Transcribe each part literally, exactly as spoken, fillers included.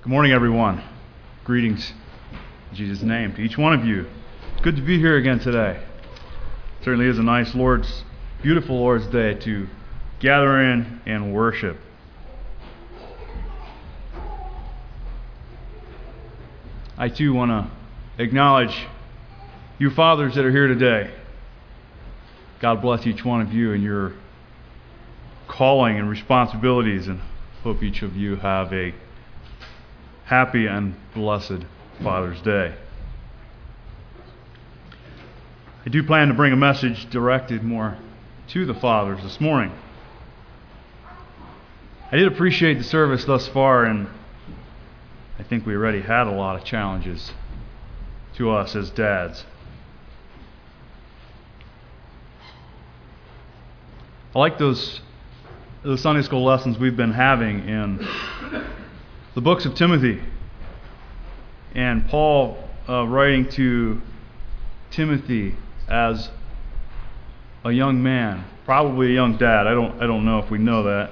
Good morning, everyone. Greetings in Jesus' name to each one of you. It's good to be here again today. It certainly is a nice Lord's, beautiful Lord's Day to gather in and worship. I too want to acknowledge you fathers that are here today. God bless each one of you and your calling and responsibilities, and hope each of you have a happy and blessed Father's Day. I do plan to bring a message directed more to the fathers this morning. I did appreciate the service thus far, and I think we already had a lot of challenges to us as dads. I like those, those Sunday school lessons we've been having in the books of Timothy, and Paul uh, writing to Timothy as a young man, probably a young dad. I don't, I don't know if we know that,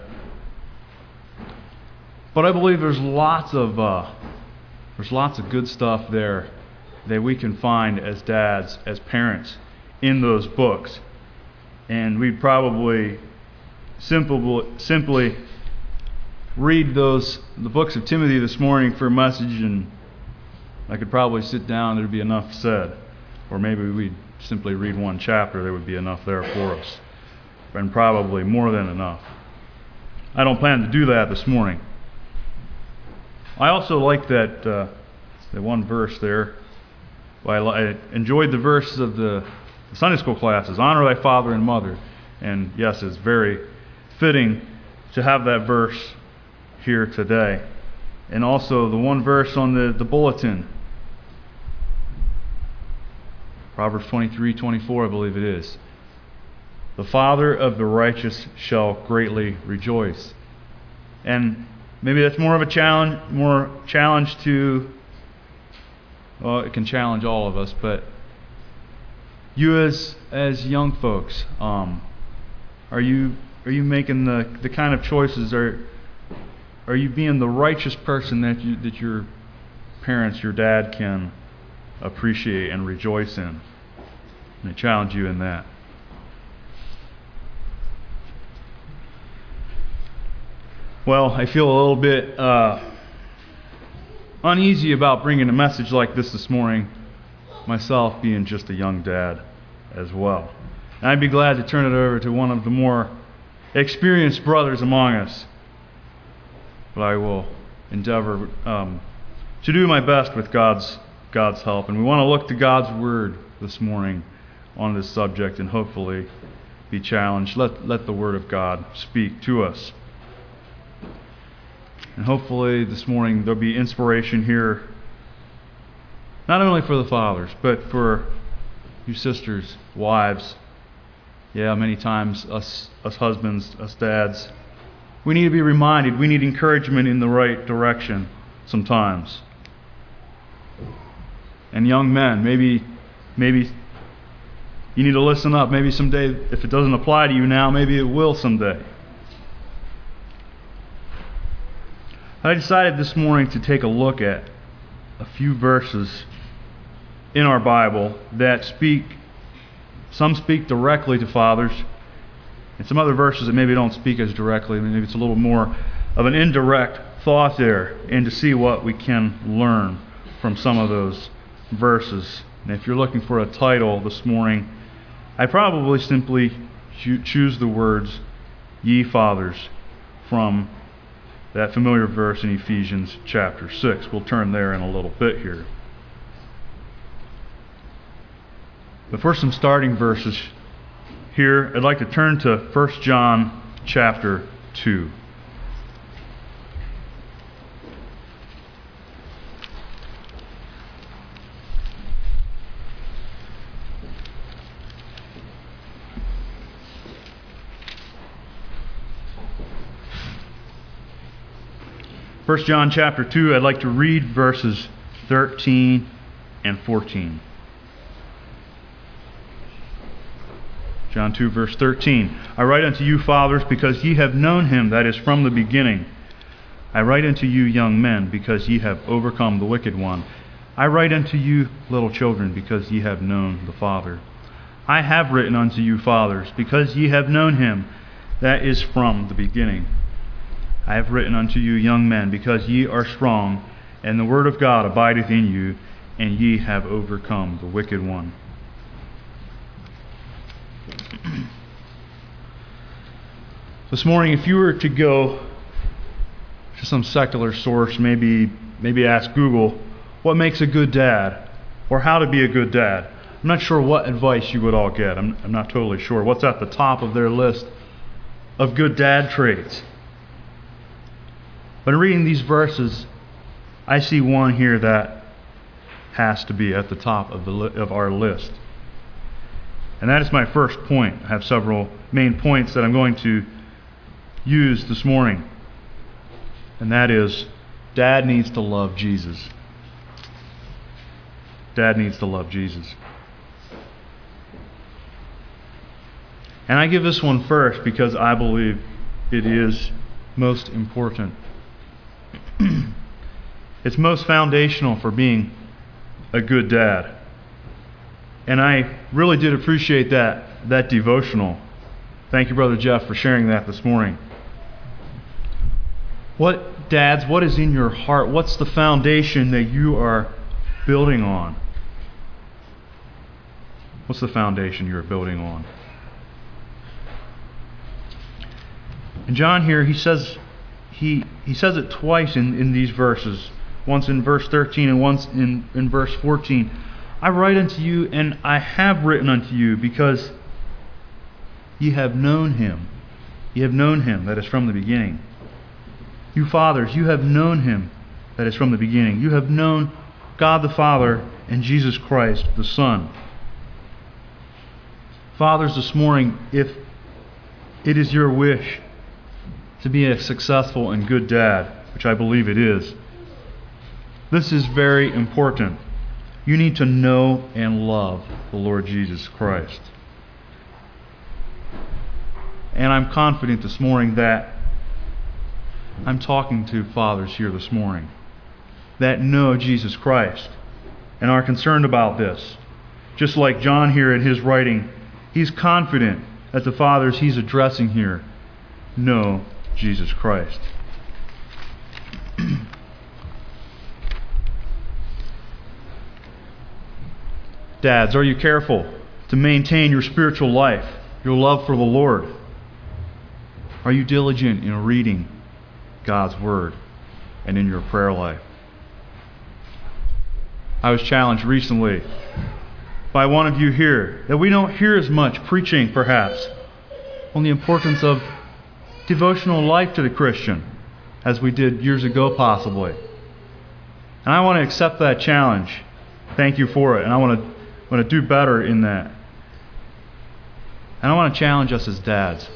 but I believe there's lots of uh, there's lots of good stuff there that we can find as dads, as parents, in those books, and we'd probably simple, simply. read those the books of Timothy this morning for a message, and I could probably sit down, there'd be enough said. Or maybe we'd simply read one chapter, there would be enough there for us, and probably more than enough. I don't plan to do that this morning. I also like that uh, the one verse there. Well, I, I enjoyed the verse of the Sunday school classes, honor thy father and mother, and yes, it's very fitting to have that verse here today. And also the one verse on the, the bulletin, Proverbs twenty-three twenty-four, I believe it is. The father of the righteous shall greatly rejoice. And maybe that's more of a challenge, more challenge to, well, it can challenge all of us, but you as as young folks, um, are you are you making the, the kind of choices, are Are you being the righteous person that you, that your parents, your dad can appreciate and rejoice in? And I challenge you in that. Well, I feel a little bit uh, uneasy about bringing a message like this this morning, myself being just a young dad as well. And I'd be glad to turn it over to one of the more experienced brothers among us. But I will endeavor um, to do my best with God's God's help. And we want to look to God's Word this morning on this subject and hopefully be challenged. Let, let the Word of God speak to us. And hopefully this morning there'll be inspiration here, not only for the fathers, but for you sisters, wives. Yeah, many times us, us husbands, us dads, we need to be reminded, we need encouragement in the right direction sometimes. And young men, maybe maybe you need to listen up. Maybe someday, if it doesn't apply to you now, maybe it will someday. I decided this morning to take a look at a few verses in our Bible that speak, some speak directly to fathers, and some other verses that maybe don't speak as directly. Maybe it's a little more of an indirect thought there, and to see what we can learn from some of those verses. And if you're looking for a title this morning, I probably simply choose the words, ye fathers, from that familiar verse in Ephesians chapter six. We'll turn there in a little bit here. But for some starting verses here, I'd like to turn to First John chapter two. First John chapter two, I'd like to read verses thirteen and fourteen. John two, verse thirteen. I write unto you, fathers, because ye have known him that is from the beginning. I write unto you, young men, because ye have overcome the wicked one. I write unto you, little children, because ye have known the Father. I have written unto you, fathers, because ye have known him that is from the beginning. I have written unto you, young men, because ye are strong, and the word of God abideth in you, and ye have overcome the wicked one. This morning, if you were to go to some secular source, maybe maybe ask Google, what makes a good dad? Or how to be a good dad? I'm not sure what advice you would all get. I'm, I'm not totally sure. What's at the top of their list of good dad traits? But in reading these verses, I see one here that has to be at the top of the li- of our list. And that is my first point. I have several main points that I'm going to use this morning. And that is, Dad needs to love Jesus. Dad needs to love Jesus. And I give this one first because I believe it is most important. It's most foundational for being a good dad. And I really did appreciate that, that devotional. Thank you, Brother Jeff, for sharing that this morning. What, dads, what is in your heart? What's the foundation that you are building on? What's the foundation you're building on? And John here, he says he he says it twice in, in these verses. Once in verse thirteen and once in, in verse fourteen. I write unto you, and I have written unto you, because ye have known him. Ye have known him that is from the beginning. You fathers, you have known him that is from the beginning. You have known God the Father and Jesus Christ the Son. Fathers, this morning, if it is your wish to be a successful and good dad, which I believe it is, this is very important. You need to know and love the Lord Jesus Christ. And I'm confident this morning that I'm talking to fathers here this morning that know Jesus Christ and are concerned about this. Just like John here in his writing, he's confident that the fathers he's addressing here know Jesus Christ. Dads, are you careful to maintain your spiritual life, your love for the Lord? Are you diligent in reading God's Word and in your prayer life? I was challenged recently by one of you here that we don't hear as much preaching, perhaps, on the importance of devotional life to the Christian as we did years ago, possibly. And I want to accept that challenge. Thank you for it. And I want to want to do better in that. And I want to challenge us as dads.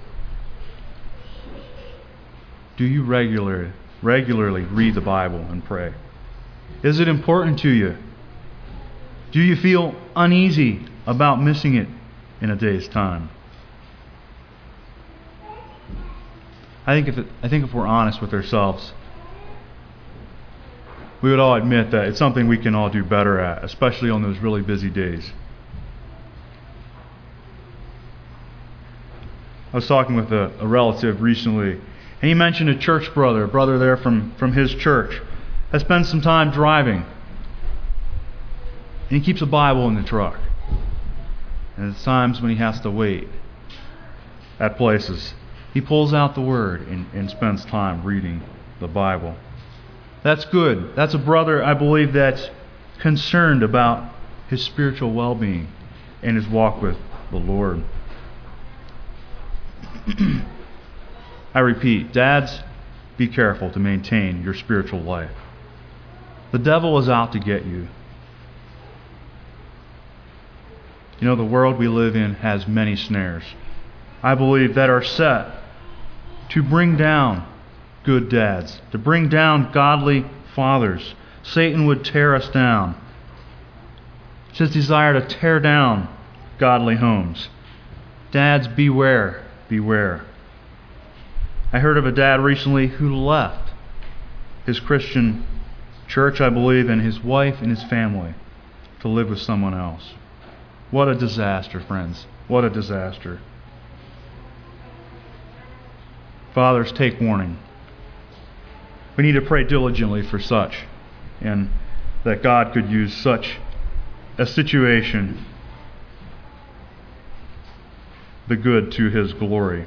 Do you regularly, regularly read the Bible and pray? Is it important to you? Do you feel uneasy about missing it in a day's time? I think if it, I think if we're honest with ourselves, we would all admit that it's something we can all do better at, especially on those really busy days. I was talking with a, a relative recently, and he mentioned a church brother, a brother there from, from his church, that spends some time driving. And he keeps a Bible in the truck. And at times when he has to wait at places, he pulls out the Word and, and spends time reading the Bible. That's good. That's a brother, I believe, that's concerned about his spiritual well-being and his walk with the Lord. I repeat, dads, be careful to maintain your spiritual life. The devil is out to get you. You know, the world we live in has many snares, I believe, that are set to bring down good dads, to bring down godly fathers. Satan would tear us down. It's his desire to tear down godly homes. Dads, beware, beware. I heard of a dad recently who left his Christian church, I believe, and his wife and his family to live with someone else. What a disaster, friends. What a disaster. Fathers, take warning. We need to pray diligently for such, and that God could use such a situation, the good to His glory.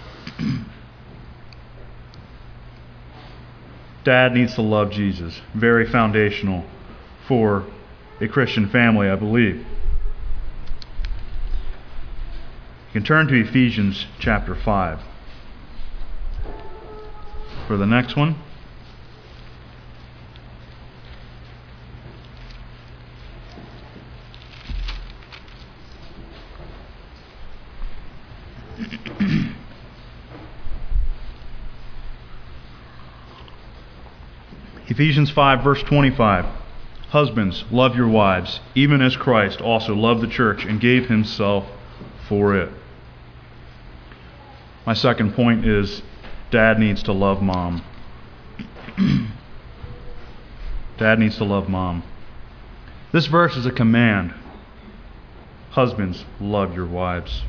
Dad needs to love Jesus. Very foundational for a Christian family, I believe. You can turn to Ephesians chapter five for the next one. Ephesians five, verse twenty-five. Husbands, love your wives, even as Christ also loved the church and gave himself for it. My second point is Dad needs to love Mom. Dad needs to love Mom. This verse is a command. Husbands, love your wives.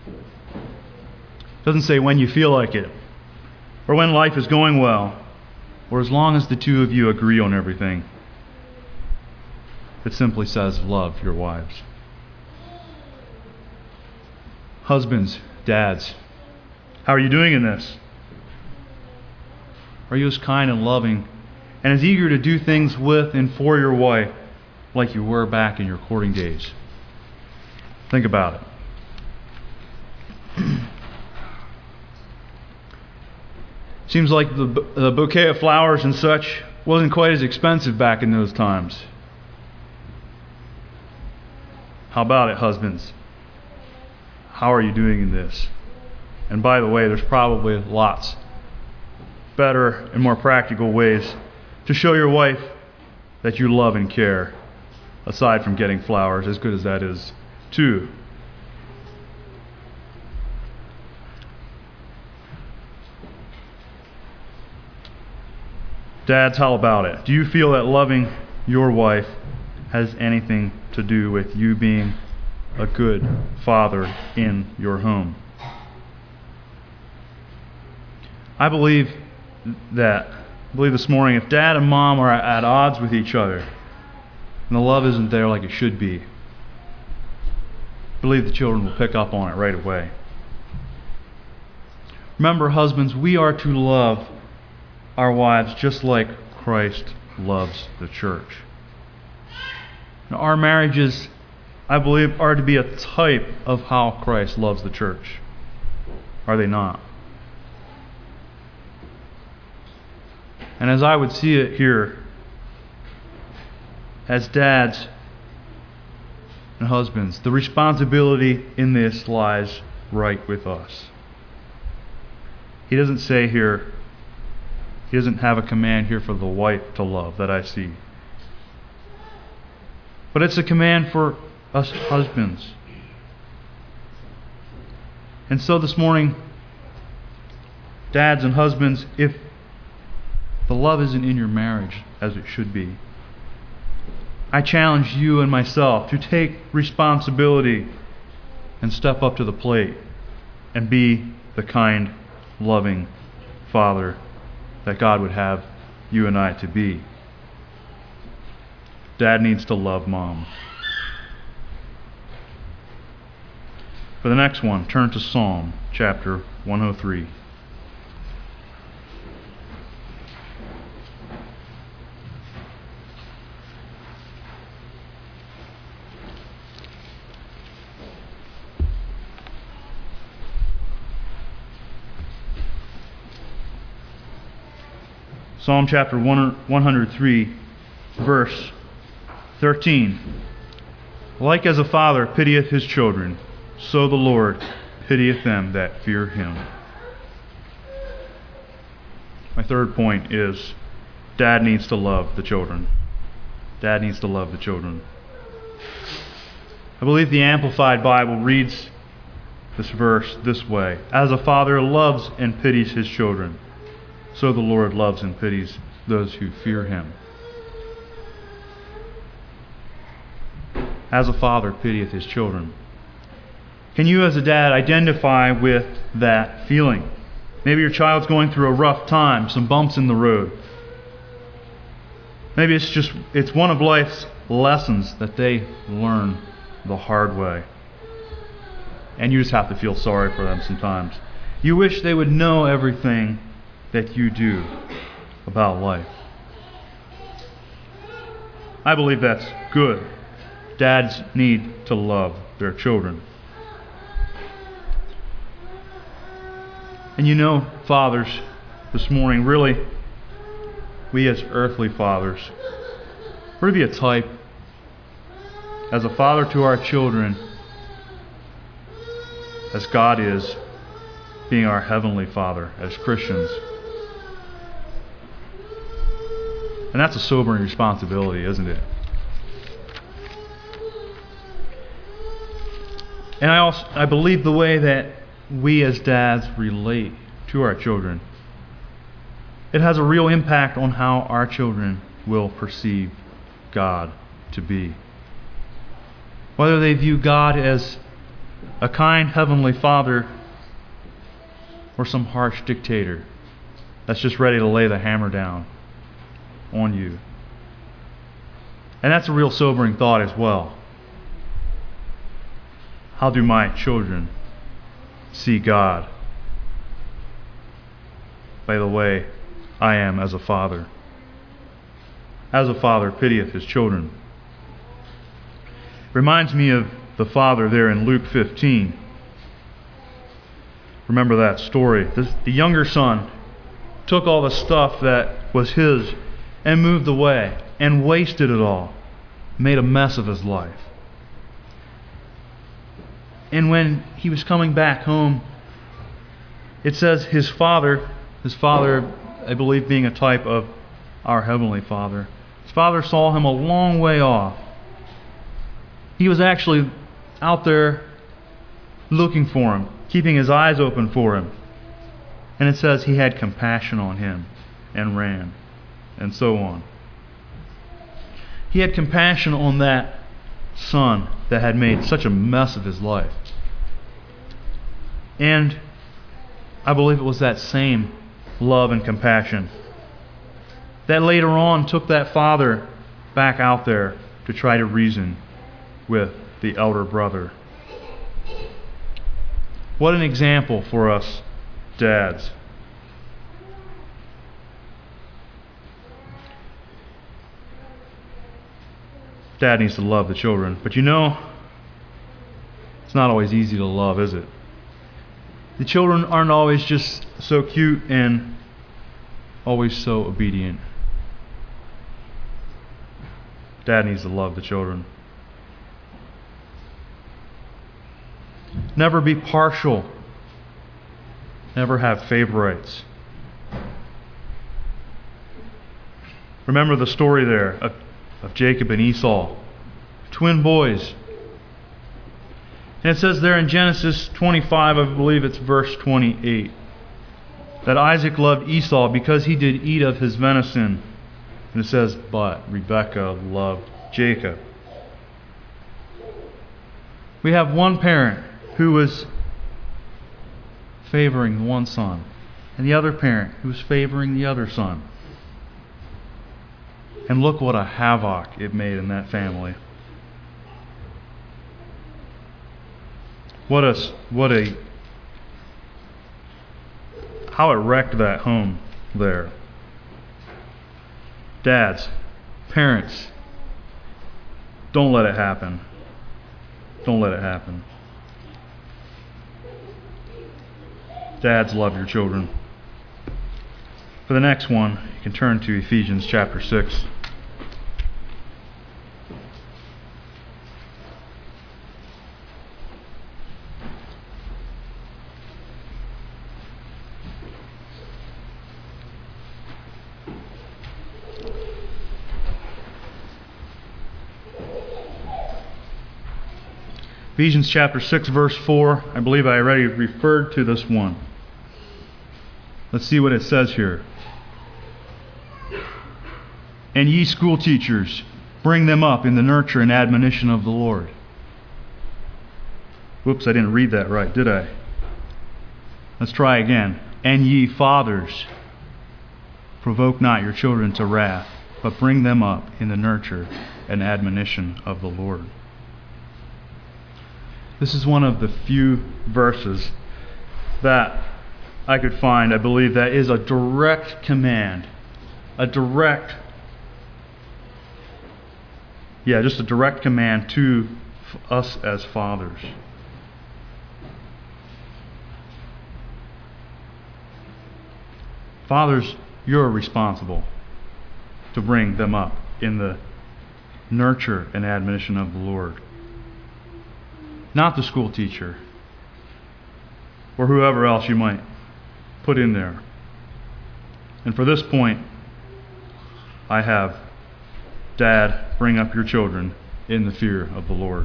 It doesn't say when you feel like it, or when life is going well, or as long as the two of you agree on everything. It simply says, love your wives. Husbands, dads, how are you doing in this? Are you as kind and loving and as eager to do things with and for your wife like you were back in your courting days? Think about it. Seems like the, the bouquet of flowers and such wasn't quite as expensive back in those times. How about it, husbands? How are you doing in this? And by the way, there's probably lots better and more practical ways to show your wife that you love and care, aside from getting flowers, as good as that is too. Dads, how about it? Do you feel that loving your wife has anything to do with you being a good father in your home? I believe that, I believe this morning, if Dad and Mom are at odds with each other, and the love isn't there like it should be, I believe the children will pick up on it right away. Remember, husbands, we are to love our wives just like Christ loves the church. Now, our marriages, I believe, are to be a type of how Christ loves the church. Are they not? And as I would see it here, as dads and husbands, the responsibility in this lies right with us. He doesn't say here, he doesn't have a command here for the wife to love that I see. But it's a command for us husbands. And so this morning, dads and husbands, if the love isn't in your marriage as it should be, I challenge you and myself to take responsibility and step up to the plate and be the kind, loving father that God would have you and I to be. Dad needs to love Mom. For the next one, turn to Psalm chapter one oh three. Psalm chapter one oh three, verse thirteen. Like as a father pitieth his children, so the Lord pitieth them that fear him. My third point is Dad needs to love the children. Dad needs to love the children. I believe the Amplified Bible reads this verse this way: as a father loves and pities his children, so the Lord loves and pities those who fear him. As a father pitieth his children. Can you as a dad identify with that feeling? Maybe your child's going through a rough time, some bumps in the road. Maybe it's just it's one of life's lessons that they learn the hard way. And you just have to feel sorry for them sometimes. You wish they would know everything that you do about life. I believe that's good. Dads need to love their children. And you know, fathers, this morning, really, we as earthly fathers, we're to be a type as a father to our children, as God is, being our heavenly Father, as Christians. And that's a sobering responsibility, isn't it? And I also I believe the way that we as dads relate to our children, it has a real impact on how our children will perceive God to be. Whether they view God as a kind heavenly Father or some harsh dictator that's just ready to lay the hammer down on you. And that's a real sobering thought as well. How do my children see God? By the way I am as a father. As a father pitieth his children. Reminds me of the father there in Luke fifteen. Remember that story. The, the younger son took all the stuff that was his and moved away and wasted it all. Made a mess of his life. And when he was coming back home, it says his father, his father, I believe being a type of our Heavenly Father, his father saw him a long way off. He was actually out there looking for him, keeping his eyes open for him. And it says he had compassion on him and ran, and so on. He had compassion on that son that had made such a mess of his life. And I believe it was that same love and compassion that later on took that father back out there to try to reason with the elder brother. What an example for us dads. Dad needs to love the children. But you know, it's not always easy to love, is it? The children aren't always just so cute and always so obedient. Dad needs to love the children. Never be partial. Never have favorites. Remember the story there of of Jacob and Esau, twin boys. And it says there in Genesis twenty-five, I believe it's verse twenty-eight, that Isaac loved Esau because he did eat of his venison. And it says, but Rebekah loved Jacob. We have one parent who was favoring one son, and the other parent who was favoring the other son. And look what a havoc it made in that family. What a, what a, how it wrecked that home there. Dads, parents, don't let it happen. Don't let it happen. Dads, love your children. For the next one, you can turn to Ephesians chapter six. Ephesians chapter six, verse four. I believe I already referred to this one. Let's see what it says here. And ye school teachers, bring them up in the nurture and admonition of the Lord. Whoops, I didn't read that right, did I? Let's try again. And ye fathers, provoke not your children to wrath, but bring them up in the nurture and admonition of the Lord. This is one of the few verses that I could find, I believe, that is a direct command. A direct, yeah, just a direct command to us as fathers. Fathers, you're responsible to bring them up in the nurture and admonition of the Lord. Not the school teacher or whoever else you might put in there. And for this point, I have, Dad, bring up your children in the fear of the Lord.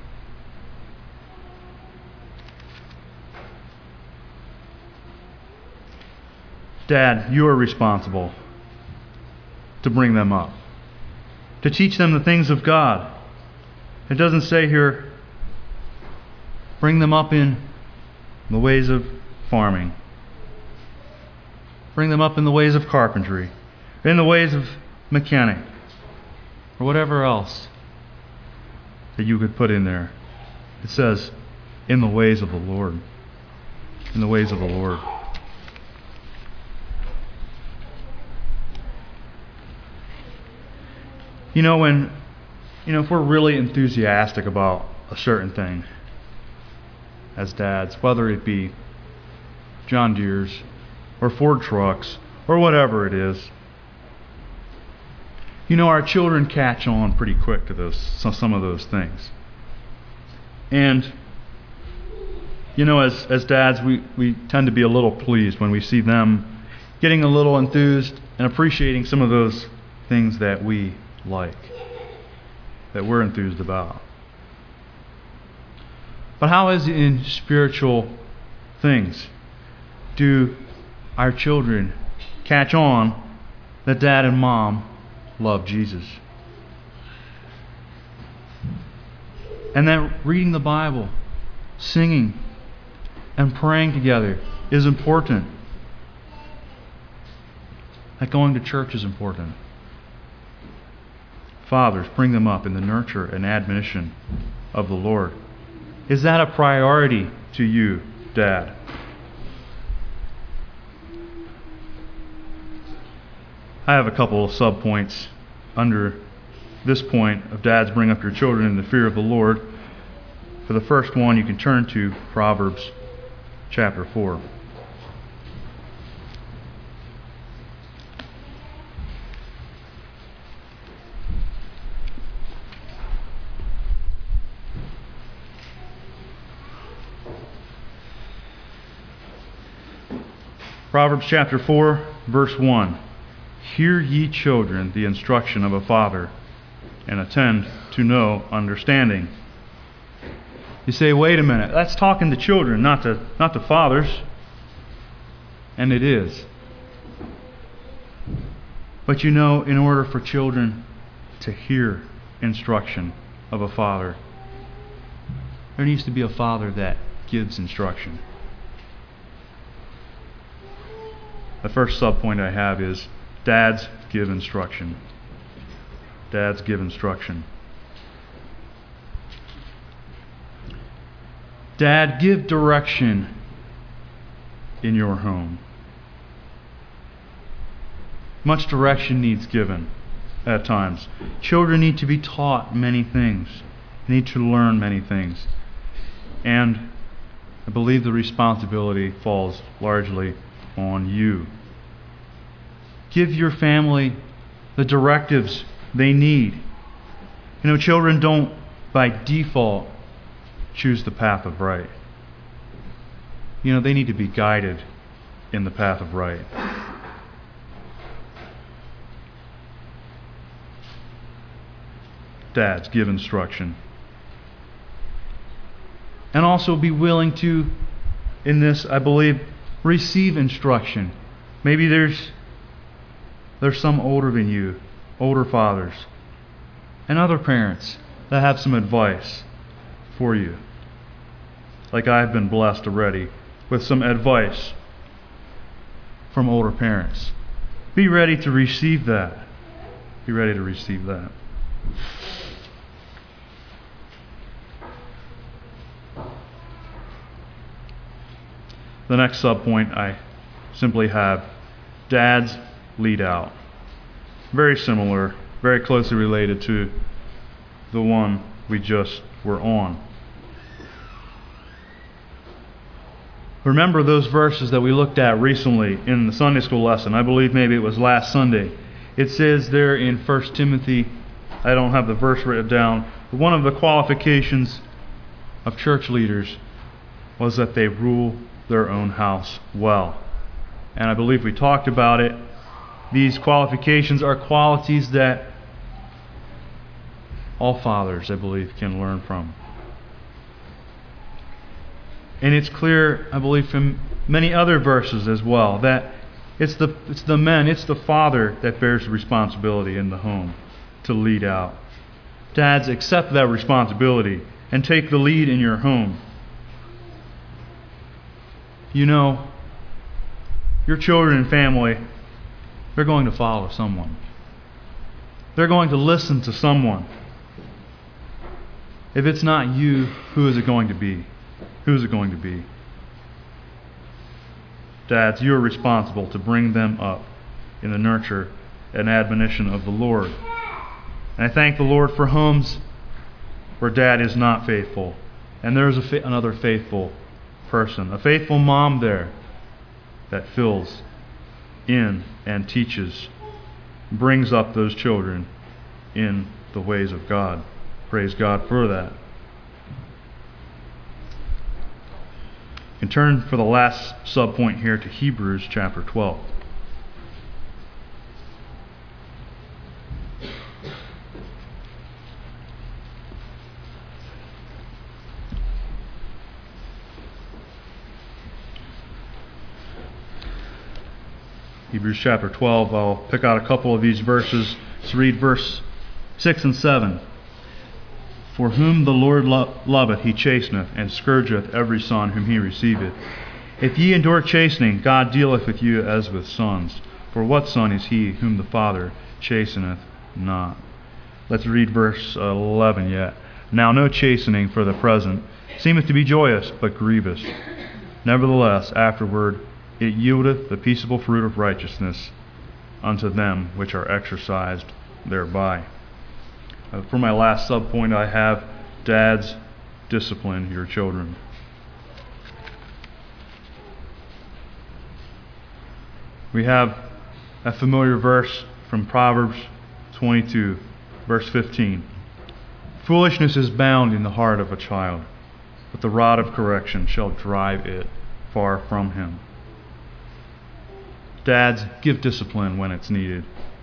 Dad, you are responsible to bring them up, to teach them the things of God. It doesn't say here, bring them up in the ways of farming. Bring them up in the ways of carpentry, in the ways of mechanic, or whatever else that you could put in there. It says, in the ways of the Lord. In the ways of the Lord. You know, when, you know, if we're really enthusiastic about a certain thing as dads, whether it be John Deere's or Ford trucks or whatever it is, you know, our children catch on pretty quick to those, some of those things. And, you know, as, as dads, we, we tend to be a little pleased when we see them getting a little enthused and appreciating some of those things that we like, that we're enthused about. But how is it in spiritual things? Do our children catch on that dad and mom love Jesus? And that reading the Bible, singing, and praying together is important. That going to church is important. Fathers, bring them up in the nurture and admonition of the Lord. Is that a priority to you, Dad? I have a couple of sub-points under this point of dads, bring up your children in the fear of the Lord. For the first one, you can turn to Proverbs chapter four. Proverbs chapter four, verse one. Hear ye children the instruction of a father, and attend to know understanding. You say, wait a minute, that's talking to children, not to not to fathers. And it is. But you know, in order for children to hear instruction of a father, there needs to be a father that gives instruction. The first sub-point I have is dads give instruction. Dads give instruction. Dad, give direction in your home. Much direction needs given at times. Children need to be taught many things, need to learn many things. And I believe the responsibility falls largely on you. Give your family the directives they need. You know, children don't by default choose the path of right. You know, they need to be guided in the path of right. Dads, give instruction. And also be willing to, in this, I believe, receive instruction Maybe there's there's some older than you, older fathers, and other parents that have some advice for you. Like I've been blessed already with some advice from older parents. Be ready to receive that. Be ready to receive that. The next subpoint I simply have dads lead out. Very similar, very closely related to the one we just were on. Remember those verses that we looked at recently in the Sunday school lesson. I believe maybe it was last Sunday. It says there in First Timothy, I don't have the verse written down, but one of the qualifications of church leaders was that they rule their own house well. And I believe we talked about it. These qualifications are qualities that all fathers, I believe, can learn from. And it's clear, I believe, from many other verses as well, that it's the it's the men, it's the father that bears the responsibility in the home to lead out. Dads, accept that responsibility and take the lead in your home. You know, your children and family, they're going to follow someone. They're going to listen to someone. If it's not you, who is it going to be? Who is it going to be? Dads, you are responsible to bring them up in the nurture and admonition of the Lord. And I thank the Lord for homes where dad is not faithful. And there is a fa- another faithful person, a faithful mom there that fills in and teaches, brings up those children in the ways of God. Praise God for that. You can turn for the last subpoint here to Hebrews chapter twelve. Hebrews chapter twelve, I'll pick out a couple of these verses. Let's read verse six and seven. For whom the Lord lo- loveth, he chasteneth, and scourgeth every son whom he receiveth. If ye endure chastening, God dealeth with you as with sons. For what son is he whom the Father chasteneth not? Let's read verse eleven yet. Now no chastening for the present seemeth to be joyous, but grievous. Nevertheless, afterward it yieldeth the peaceable fruit of righteousness unto them which are exercised thereby. Uh, for my last subpoint, I have dads, discipline your children. We have a familiar verse from Proverbs twenty-two, verse fifteen. Foolishness is bound in the heart of a child, but the rod of correction shall drive it far from him. Dads, give discipline when it's needed.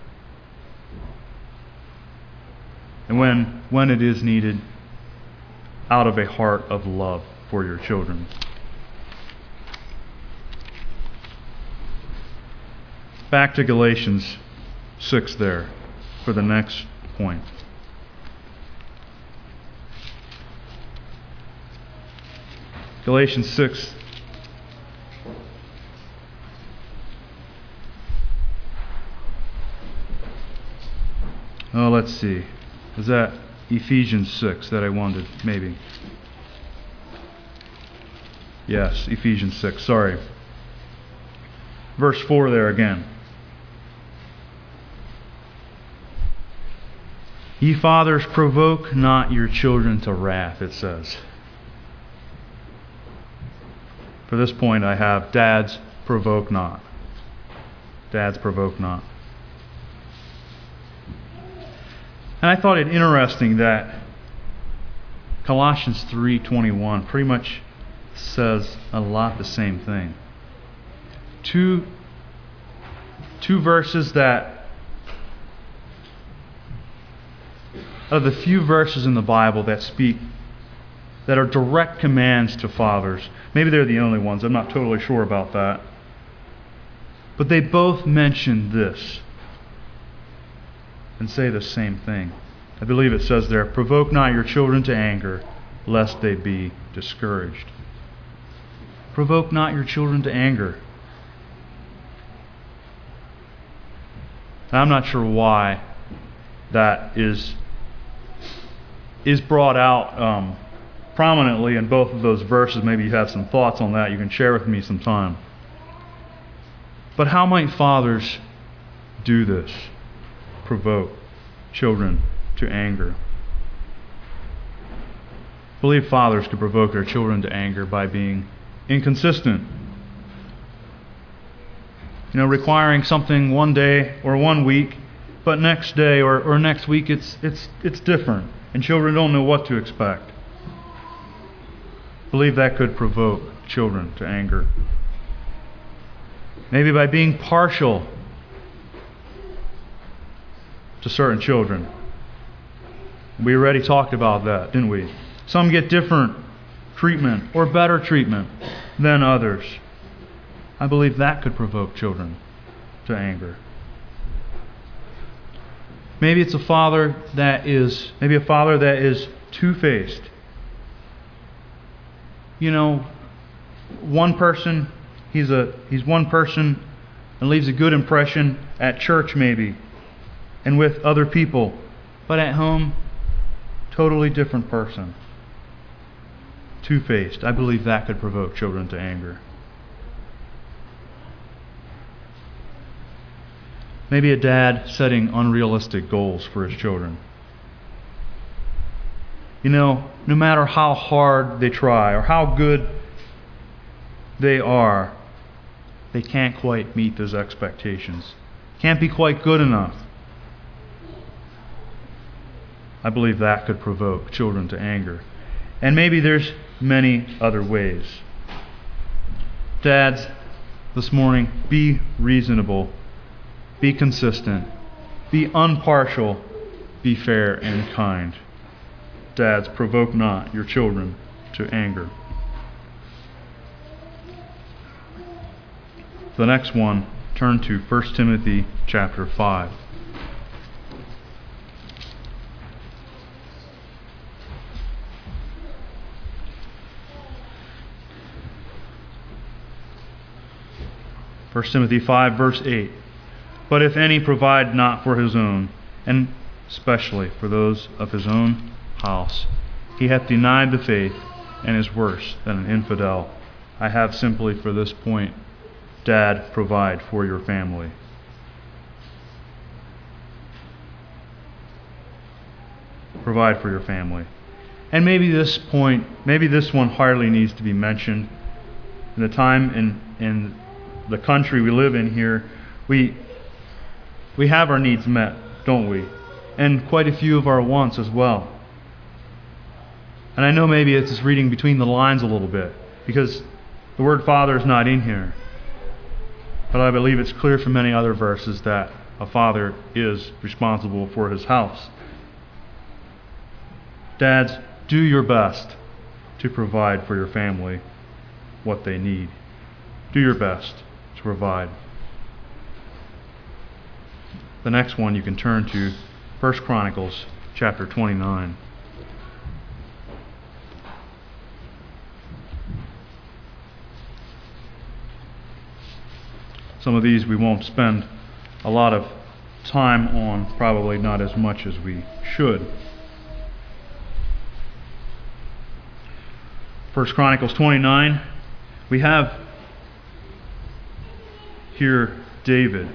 And when, when it is needed, out of a heart of love for your children. Back to Galatians six there for the next point. Galatians six. Oh, let's see. Is that Ephesians six that I wanted? Maybe. Yes, Ephesians six. Sorry. Verse four there again. Ye fathers, provoke not your children to wrath, it says. For this point I have dads, provoke not. Dads, provoke not. And I thought it interesting that Colossians three twenty-one pretty much says a lot the same thing. Two, two verses that, out of the few verses in the Bible that speak, that are direct commands to fathers. Maybe they're the only ones. I'm not totally sure about that. But they both mention this and say the same thing. I believe it says there, provoke not your children to anger, lest they be discouraged. Provoke not your children to anger. I'm not sure why that is is brought out um, prominently in both of those verses. Maybe you have some thoughts on that you can share with me sometime. But how might fathers do this? Provoke children to anger. I believe fathers could provoke their children to anger by being inconsistent. You know, requiring something one day or one week, but next day or, or next week it's it's it's different, and children don't know what to expect. I believe that could provoke children to anger. Maybe by being partial to certain children. We already talked about that, didn't we? Some get different treatment or better treatment than others. I believe that could provoke children to anger. Maybe it's a father that is, maybe a father that is two-faced. You know, one person, he's a he's one person and leaves a good impression at church maybe and with other people, but at home, totally different person. Two-faced. I believe that could provoke children to anger. Maybe a dad setting unrealistic goals for his children. You know, no matter how hard they try or how good they are, they can't quite meet those expectations. Can't be quite good enough. I believe that could provoke children to anger. And maybe there's many other ways. Dads, this morning, be reasonable. Be consistent. Be unpartial. Be fair and kind. Dads, provoke not your children to anger. The next one, turn to First Timothy chapter five. First Timothy five, verse eight. But if any provide not for his own, and especially for those of his own house, he hath denied the faith, and is worse than an infidel. I have simply for this point, Dad, provide for your family. Provide for your family. And maybe this point, maybe this one hardly needs to be mentioned. In the time in, in the country we live in here, we we have our needs met, don't we? And quite a few of our wants as well. And I know maybe it's just reading between the lines a little bit, because the word father is not in here. But I believe it's clear from many other verses that a father is responsible for his house. Dads, do your best to provide for your family what they need. Do your best to provide. The next one you can turn to First Chronicles chapter twenty-nine. Some of these we won't spend a lot of time on, probably not as much as we should. First Chronicles twenty-nine, we have here David.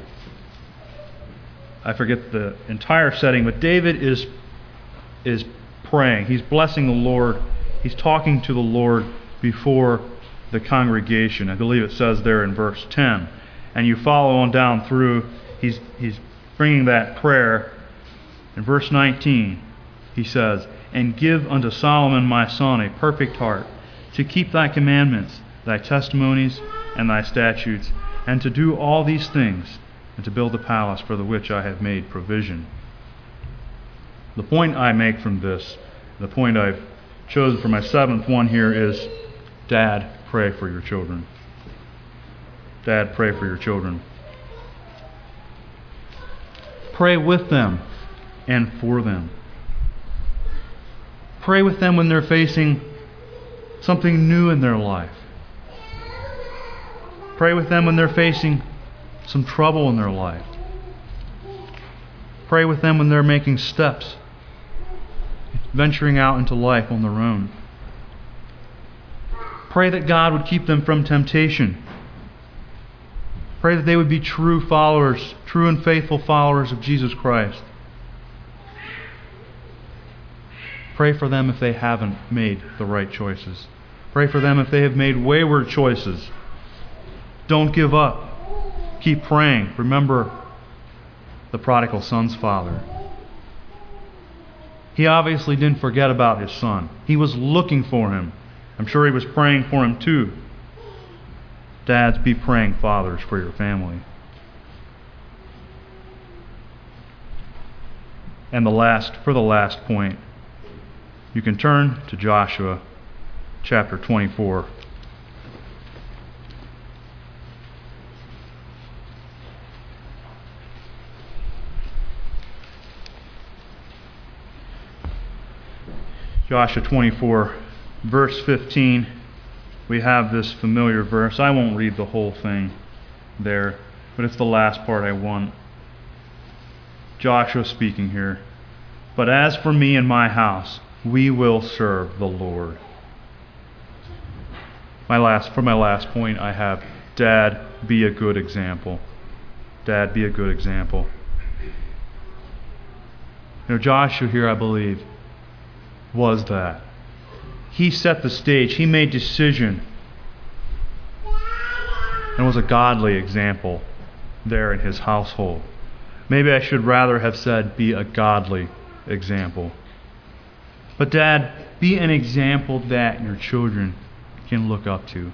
I forget the entire setting, but David is is praying. He's blessing the Lord. He's talking to the Lord before the congregation. I believe it says there in verse ten. And you follow on down through, he's he's bringing that prayer. In verse nineteen, he says, "And give unto Solomon my son a perfect heart, to keep thy commandments, thy testimonies, and thy statutes, and to do all these things, and to build a palace for the which I have made provision." The point I make from this, the point I've chosen for my seventh one here is, Dad, pray for your children. Dad, pray for your children. Pray with them and for them. Pray with them when they're facing something new in their life. Pray with them when they're facing some trouble in their life. Pray with them when they're making steps, venturing out into life on their own. Pray that God would keep them from temptation. Pray that they would be true followers, true and faithful followers of Jesus Christ. Pray for them if they haven't made the right choices. Pray for them if they have made wayward choices. Don't give up. Keep praying. Remember the prodigal son's father. He obviously didn't forget about his son. He was looking for him. I'm sure he was praying for him too. Dads, be praying fathers for your family. And the last, for the last point, you can turn to Joshua chapter twenty-four. Joshua twenty-four, verse fifteen. We have this familiar verse. I won't read the whole thing there, but it's the last part I want. Joshua speaking here. But as for me and my house, we will serve the Lord. My last, for my last point, I have, Dad, be a good example. Dad, be a good example. You know, Joshua here, I believe, was that. He set the stage. He made decision and was a godly example there in his household. Maybe I should rather have said be a godly example. But Dad, be an example that your children can look up to.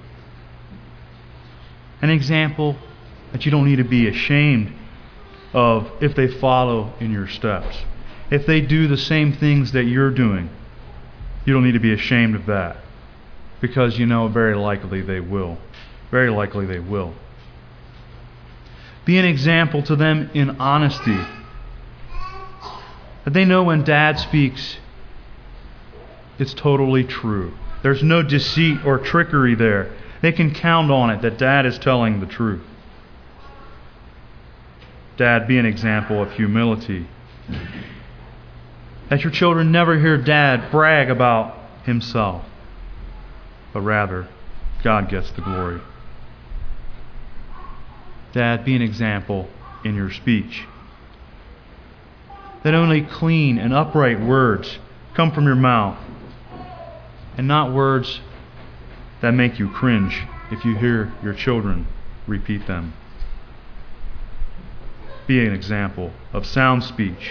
An example that you don't need to be ashamed of if they follow in your steps. If they do the same things that you're doing, you don't need to be ashamed of that, because you know very likely they will. Very likely they will. Be an example to them in honesty. That they know when Dad speaks, it's totally true. There's no deceit or trickery there. They can count on it that Dad is telling the truth. Dad, be an example of humility. That your children never hear Dad brag about himself, but rather, God gets the glory. Dad, be an example in your speech. That only clean and upright words come from your mouth, and not words that make you cringe if you hear your children repeat them. Be an example of sound speech.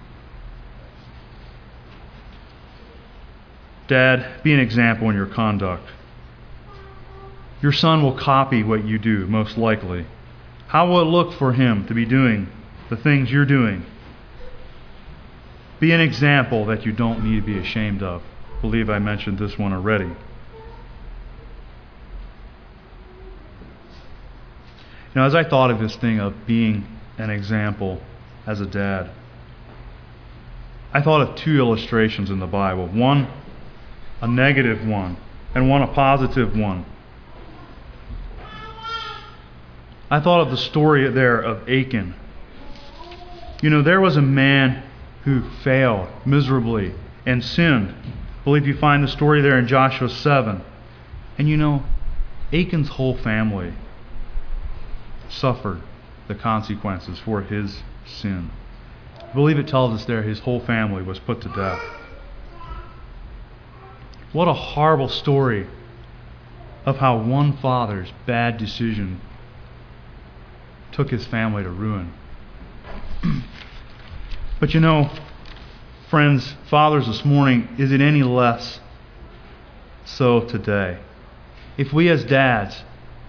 Dad, be an example in your conduct. Your son will copy what you do, most likely. How will it look for him to be doing the things you're doing? Be an example that you don't need to be ashamed of. I believe I mentioned this one already. Now, as I thought of this thing of being an example as a dad, I thought of two illustrations in the Bible. One, a negative one, and one, a positive one. I thought of the story there of Achan. You know, there was a man who failed miserably and sinned. I believe you find the story there in Joshua seven. And you know, Achan's whole family suffered the consequences for his sin. I believe it tells us there his whole family was put to death. What a horrible story of how one father's bad decision took his family to ruin. But you know, friends, fathers, this morning, is it any less so today? If we as dads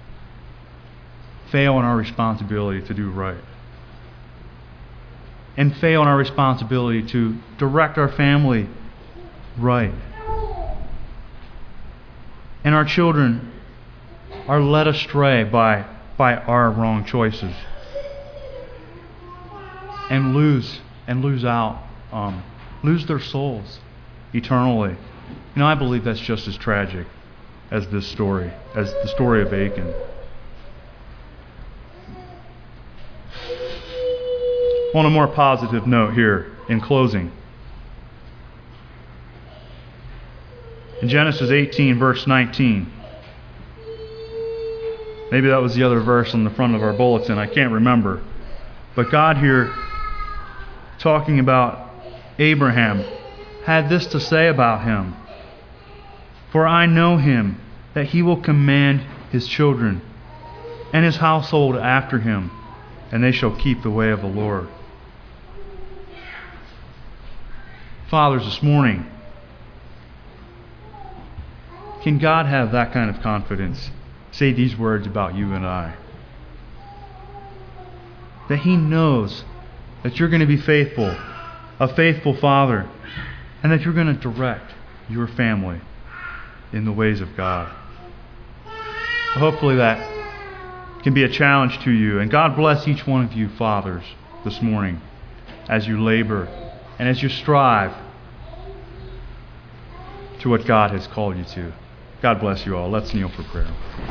fail in our responsibility to do right, and fail in our responsibility to direct our family right, and our children are led astray by, by our wrong choices, and lose and lose out, um, lose their souls eternally. You know, I believe that's just as tragic as this story, as the story of Achan. On a more positive note here, in closing, in Genesis eighteen, verse nineteen, maybe that was the other verse on the front of our bulletin, I can't remember. But God here, talking about Abraham, had this to say about him. For I know him, that he will command his children and his household after him, and they shall keep the way of the Lord. Fathers, this morning, can God have that kind of confidence? Say these words about you and I. That He knows that you're going to be faithful, a faithful father, and that you're going to direct your family in the ways of God. Hopefully that can be a challenge to you. And God bless each one of you fathers this morning as you labor and as you strive to what God has called you to. God bless you all. Let's kneel for prayer.